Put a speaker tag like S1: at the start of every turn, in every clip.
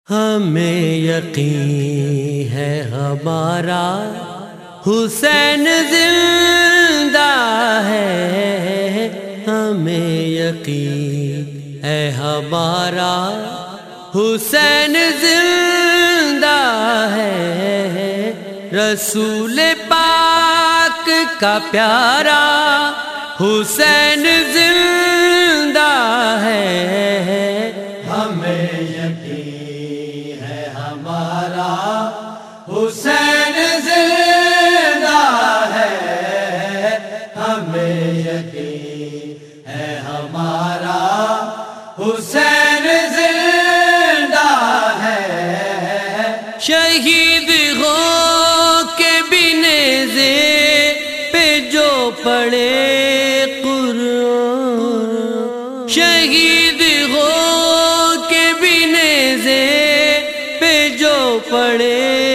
S1: ہمیں یقین ہے ہمارا حسین زندہ ہے، ہمیں یقین ہے ہمارا حسین زندہ ہے، رسول پاک کا پیارا حسین زندہ ہے،
S2: ہمیں یقین ہے ہمارا حسین زندہ ہے، ہمیں یقین ہے ہمارا حسین زندہ ہے،
S1: شہید ہو کے بھی نیزے پہ جو پڑے قرآن، شہید ہو کے بھی نیزے پہ جو پڑے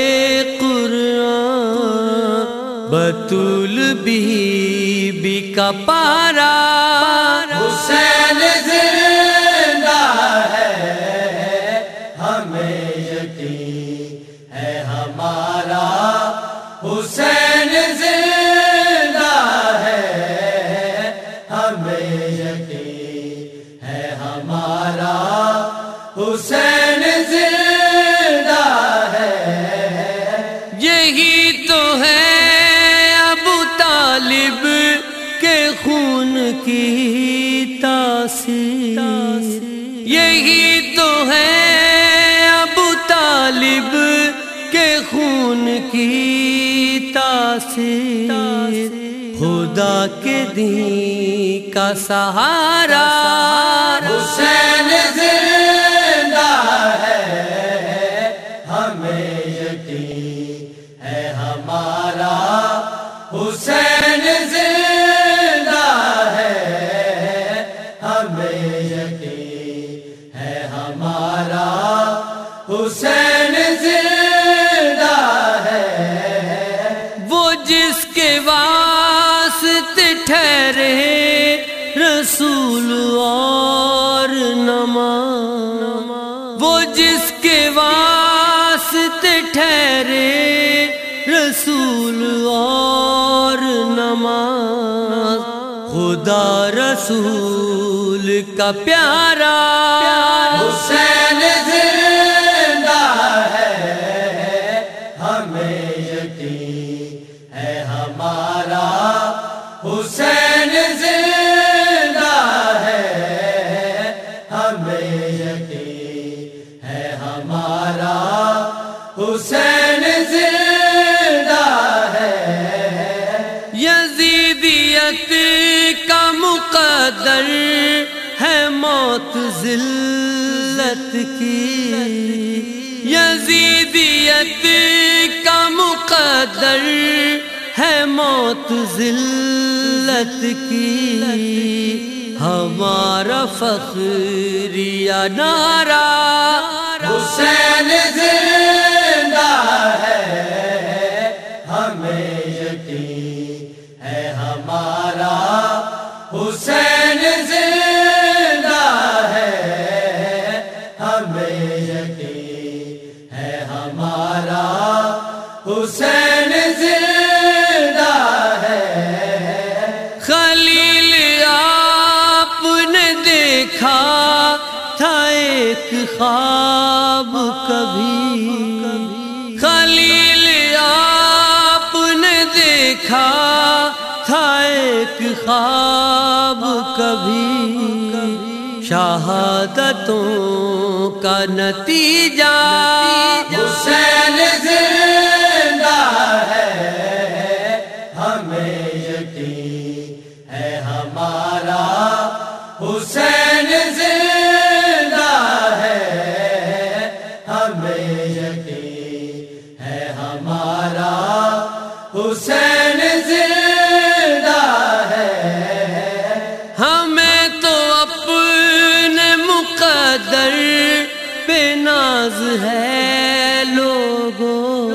S1: قرآن، بطول بی کا پارا
S2: حسین زندہ ہے، ہمیں یقین ہے ہمارا حسین زندہ ہے، ہمیں یقین ہے ہمارا حسین زندہ ہے،
S1: یہی تو ہے ابو طالب کے خون کی تاثیر، یہی تو ہے ابو طالب کے خون کی تاثیر، خدا کے دین کا سہارا
S2: حسین زندہ ہے، ہمیں یقین ہے ہمارا حسین زندہ ہے، ہمیں یقین ہے ہمارا حسین زندہ ہے،
S1: وہ جس کے واسطے ٹھہرے رسول اور نماز، وہ جس کے واسطے ٹھہرے رسول اور نماز، خدا رسول کا پیارا
S2: حسین زندہ ہے، ہمیں یقین ہے ہمارا حسین زندہ ہے، ہمیں یقین ہے ہمارا حسین زندہ ہے،
S1: یزیدیت کا مقدر ہے موت ذلت کی، یزیدیت کا مقدر ہے موت ذلت کی، ہمارا فخریہ نعرہ
S2: حسین زندہ ہے، ہمیں یقین ہے ہمارا حسین زندہ ہے، ہمیں یقین ہے ہمارا حسین زندہ ہے،
S1: خلیل آپ نے دیکھا تھا ایک خواب کبھی، خلیل آپ نے دیکھا تھا ایک خواب کبھی، شہادتوں کا نتیجہ
S2: حسین زندہ ہے، ہمیں یقین ہے ہمارا حسین زندہ ہے، ہمیں یقین ہے ہمارا حسین زندہ ہے،
S1: ہمیں تو اپنے مقدر پہ ناز ہے لوگوں،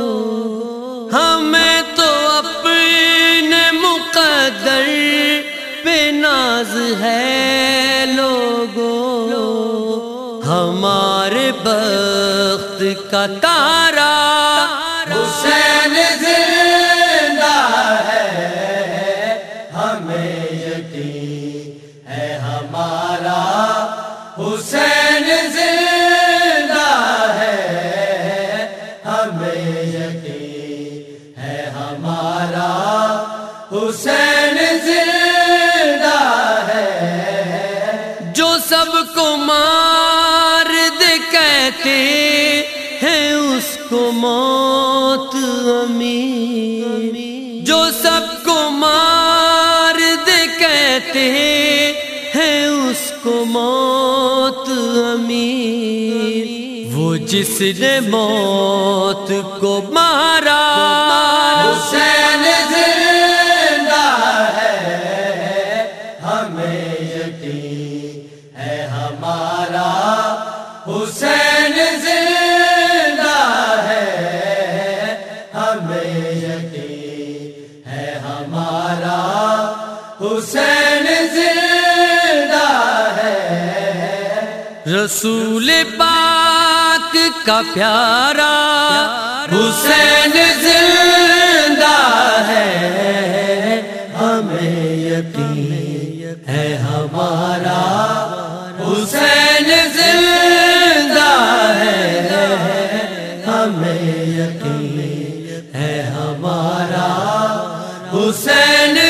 S1: ہمیں تو اپنے مقدر پہ ناز ہے لوگوں، ہمارے بخت کا تارا
S2: حسین زندہ ہے ہمیں یقین ہے ہمارا حسین زندہ ہے ہمیں یقین ہے ہمارا حسین زندہ ہے
S1: جو سب کو مار دے کہتے ہیں اس کو موت امیر جو سب کو مار دے کہتے ہیں اس کو موت امیر وہ جس نے موت کو مارا
S2: حسین زندہ ہے ہمیں یقین ہے ہمارا حسین زندہ ہے ہمیں یقین ہے ہمارا حسین زندہ ہے
S1: رسول پاک کا پیارا
S2: حسین زندہ ہے ہمیں یقین ہے ہمارا حسین زندہ ہے ہمیں یقین ہے ہمارا حسین